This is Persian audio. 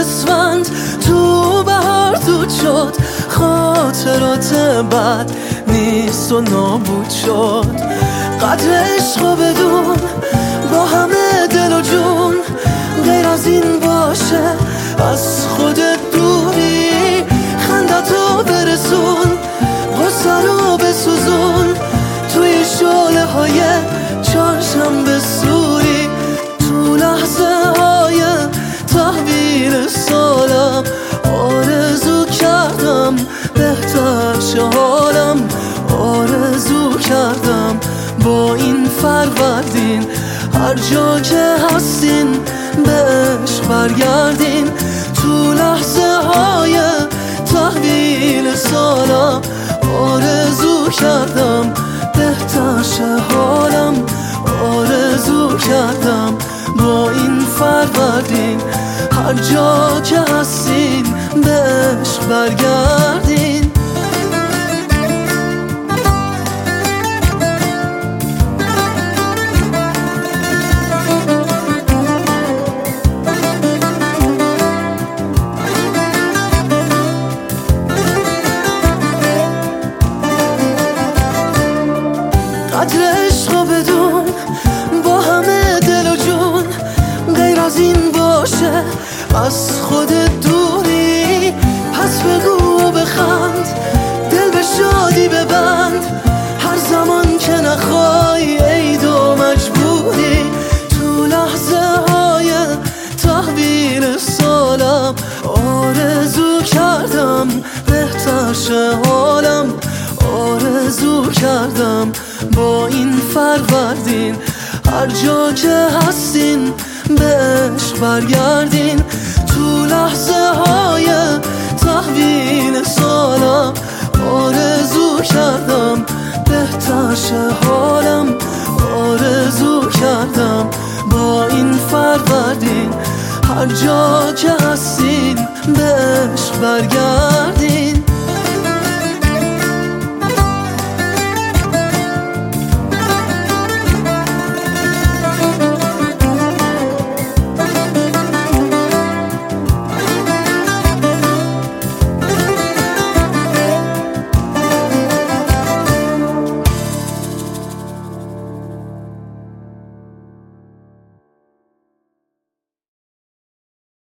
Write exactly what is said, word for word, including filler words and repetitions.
اسفند تو بهار دود شد، خاطرات بد نیست و نابود شد. قدر عشق و بدون با همه دل و جون، غیر از این باشه از خودت دوری. خندتو برسون، غصه رو بسوزون، توی شعله های چهارشنبه سوری. تو لحظه های تحویل سالم آرزو کردم بهتر شه حالم، آرزو کردم با این فروردین هر جا که هستین به عشق برگردین. تو لحظه های تحویل سالم آرزو کردم بهتر شه حالم، آرزو کردم با این فروردین هر جا که هستین به عشق برگردین. قدر عشق و بدون با همه دل و جون، غیر از این باشه از خودت دوری. پس بگو و بخند، دل به شادی ببند، هر زمان که نخوای عید و مجبوری. تو لحظه های تحویل سالم آرزو کردم بهتر شه حالم، آرزو کردم با این فروردین هر جا که هستین به عشق برگردین. تو لحظه های تحویل سالم آرزو کردم بهتر شه حالم، آرزو کردم با این فروردین هر جا که هستین به عشق برگردین.